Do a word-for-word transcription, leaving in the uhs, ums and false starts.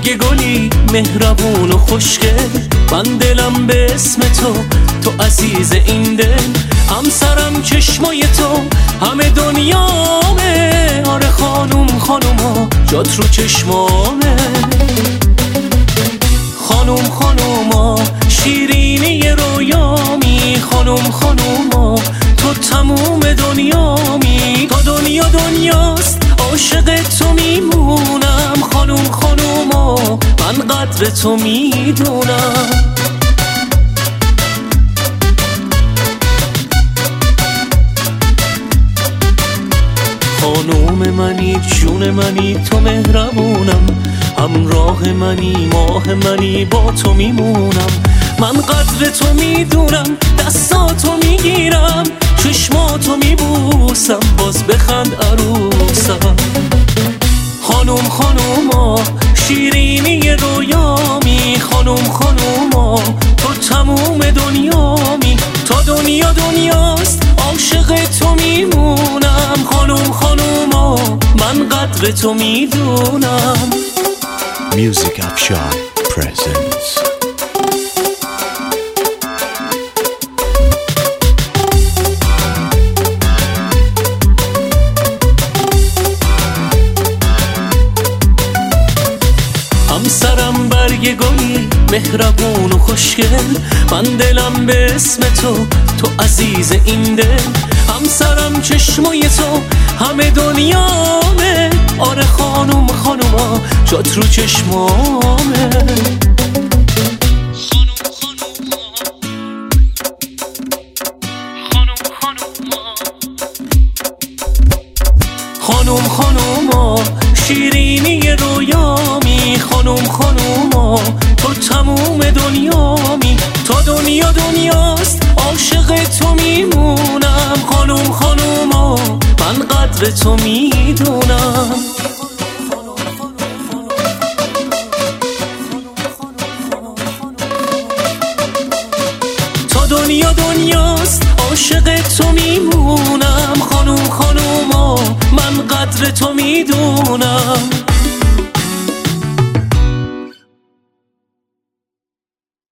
برگ گلی مهربون و خوشگل، من دلم به اسم تو، تو عزیز این دل. همسرم چشمای تو، همه دنیامه. آره خانوم خانوما جات رو چشمامه. خانوم خانوما شیرینی رویامی. خانوم خانوما تو تموم دنیامی. تا دنیا دنیاست عاشق تو میمونم. خانوم خانوما من قدر تو میدونم. خانوم منی جون منی تو مهربونم. همراه منی ماه منی با تو میمونم. من قدر تو میدونم دستاتو میگیرم چشماتو میبوسم باز بخند عروسم. خانوم خانوما شیرینی رویامی. خانوم خانوما تو تموم دنیامی. تا دنیا دنیاست عاشق تو میمونم. خانوم خانوما من قدر تو میدونم. Music Afshan presents همسرم برگ گلی مهربون و خوشگل، من دلم به اسم تو، تو عزیز این دل. همسرم چشمای تو، همه دنیامه. آره خانوم خانوما جات رو چشمامه. خانوم خانوما شیرینی رویامی. خانوم خانوما تو تموم دنیامی. تا دنیا دنیاست عاشق تو میمونم. خانوم خانوما من قدر تو میدونم. تا دنیا دنیاست عاشق تو میمونم. خانوم خانوما من قدر تو میدونم.